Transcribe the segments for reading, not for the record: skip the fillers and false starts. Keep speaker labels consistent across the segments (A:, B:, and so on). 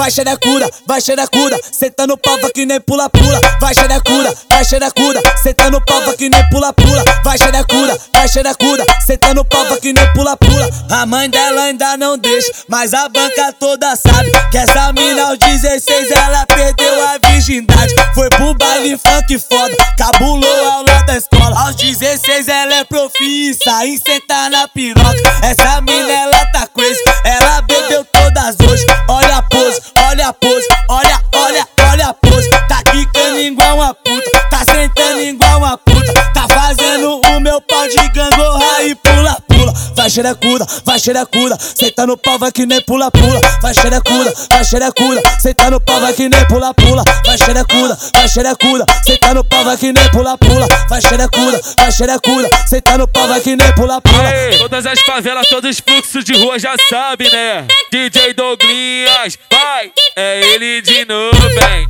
A: vai xerecuda, senta no pau que nem pula-pula. Vai xerecuda, senta no pau que nem pula-pula. Vai xerecuda, senta no pau que nem pula-pula. A mãe dela ainda não deixa, mas a banca toda sabe que essa mina aos 16 ela perdeu a virgindade. Foi pro baile funk foda, cabulou ao lado da escola. Aos 16 ela é profissa em sentar na piroca. Essa mina ela tá crazy, ela bebeu todas hoje. Olha a pose, olha a pose, olha a pose. Tá quicando igual uma puta, tá sentando igual uma puta. Tá fazendo o meu pau de gangorra e pula-pula. Vai xerecuda, senta no pau vai que nem pula-pula. Vai xerecuda, senta no pau vai que nem pula-pula. Vai xerecuda, senta no pau vai que nem pula-pula. Vai xerecuda, senta no pau vai que nem pula-pula.
B: Todas as favelas, todos os fluxos de rua já sabe, né? DJ Douglas, vai, é ele de novo, hein?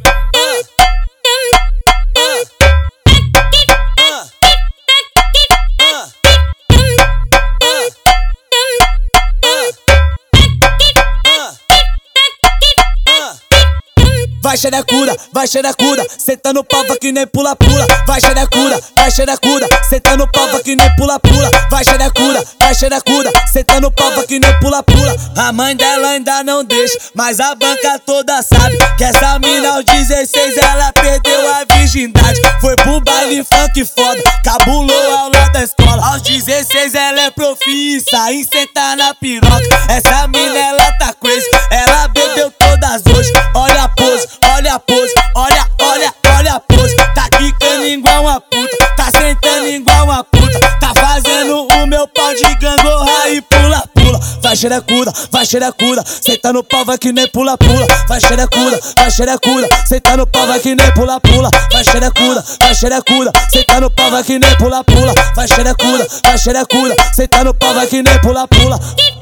A: Vai xerecuda, senta no pau que nem pula-pula. Vai xerecuda, senta no pau que nem pula-pula. Vai xerecuda, senta no pau que nem pula-pula. A mãe dela ainda não deixa, mas a banca toda sabe que essa mina aos 16 ela perdeu a virgindade. Foi pro baile funk foda, cabulou ao lado da escola. Aos 16 ela é profissa em sentar na piroca. Essa mina ela tá crazy, ela bebeu todas hoje. Olha a pose, olha a pose, olha a pose. Tá quicando igual uma puta, tá sentando igual uma puta. Tá fazendo o meu pau de gangorra e pula-pula. Vai xerecuda, senta no pau vai que nem pula-pula. Vai xerecuda, senta no pau vai que nem pula-pula. Vai xerecuda, senta no pau vai que nem pula-pula. Vai xerecuda, senta no pau vai que nem pula-pula.